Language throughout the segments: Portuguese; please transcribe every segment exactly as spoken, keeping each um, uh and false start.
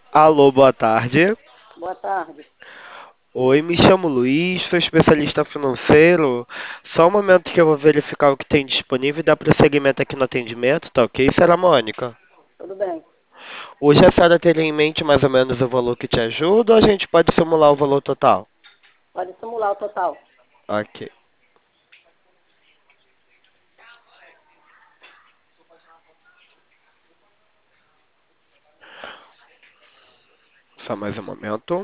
Alô, boa tarde. Boa tarde. Oi, me chamo Luiz, sou especialista financeiro. Só um momento que eu vou verificar o que tem disponível e dar prosseguimento aqui no atendimento, tá ok, senhora Mônica? Tudo bem? Hoje a senhora teria em mente mais ou menos o valor que te ajuda ou a gente pode simular o valor total? Pode simular o total. Ok, só mais um momento.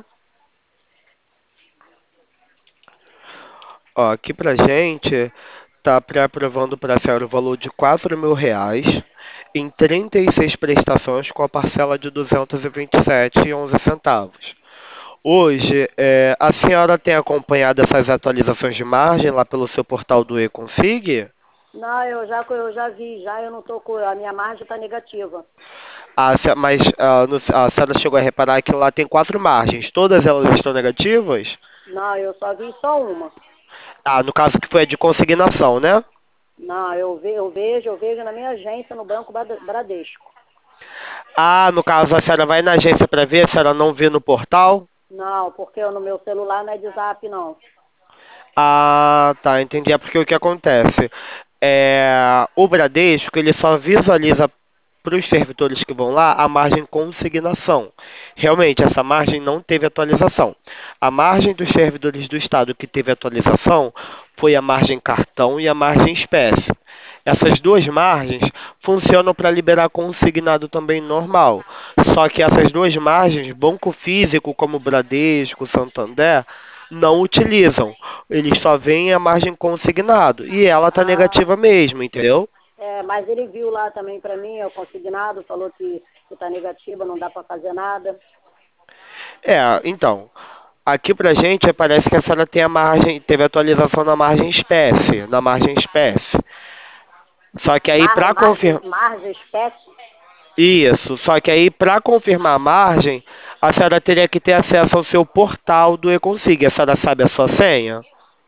Ó, aqui pra gente tá pré-aprovando para a senhora o valor de quatro mil reais em trinta e seis prestações com a parcela de duzentos e vinte e sete e onze centavos. Hoje, é, a senhora tem acompanhado essas atualizações de margem lá pelo seu portal do eConsig? Não, eu já, eu já vi, já eu não tô com. A minha margem está negativa. Ah, se- mas ah, no- a senhora chegou a reparar que lá tem quatro margens, todas elas estão negativas? Não, eu só vi só uma. Ah, no caso que foi a de consignação, né? Não, eu, ve, eu vejo, eu vejo na minha agência no Banco Bada- Bradesco. Ah, no caso a senhora vai na agência para ver, a senhora não vê no portal? Não, porque eu, no meu celular não é de zap, não. Ah, tá, entendi. É porque o que acontece? É, o Bradesco, ele só visualiza para os servidores que vão lá a margem consignação. Realmente, essa margem não teve atualização. A margem dos servidores do estado que teve atualização foi a margem cartão e a margem espécie. Essas duas margens funcionam para liberar consignado também normal. Só que essas duas margens, banco físico como Bradesco, Santander, não utilizam. Eles só veem a margem consignado. E ela está Ah, negativa mesmo, entendeu? é, mas ele viu lá também para mim, é o consignado, falou que está negativa, não dá para fazer nada. É, então, aqui pra gente parece que a senhora tem a margem, teve atualização na margem espécie, na margem espécie. Só que aí Mar, para margem, confirmar margem espécie? isso, só que aí para confirmar a margem, a senhora teria que ter acesso ao seu portal do eConsig. A senhora sabe a sua senha?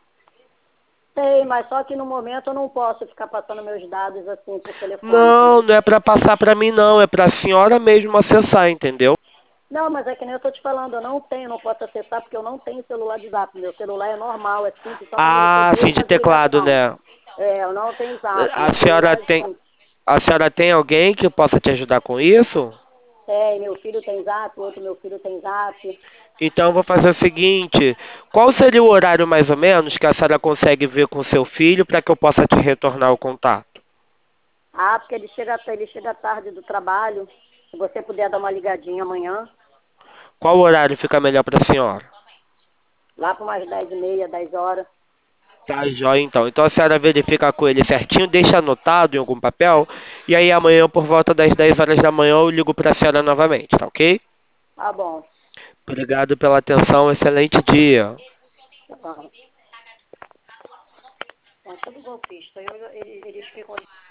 Sei, mas só que no momento eu não posso ficar passando meus dados assim por telefone, Não, entendeu? não é para passar para mim não, é para a senhora mesmo acessar, entendeu? Não, mas é que nem eu tô te falando, eu não tenho, não posso acessar porque eu não tenho celular de zap. Meu celular é normal, é simples, só para Ah, receber sim, e de fazer teclado, ligação. né? É, eu não tenho zap, A meu celular senhora é tem, simples. a senhora tem alguém que possa te ajudar com isso? É, meu filho tem zap, outro meu filho tem zap. Então eu vou fazer o seguinte: qual seria o horário mais ou menos que a senhora consegue ver com seu filho para que eu possa te retornar o contato? Ah, porque ele chega, ele chega tarde do trabalho. Se você puder dar uma ligadinha amanhã, Qual horário fica melhor para a senhora? lá por umas dez e meia, dez horas. Tá, jóia então. Então a senhora verifica com ele certinho, deixa anotado em algum papel, e aí amanhã por volta das dez horas da manhã eu ligo para a senhora novamente, tá ok? Tá bom. Obrigado pela atenção, excelente dia. Tá bom. É tudo golpista. Eu, eles, eles ficam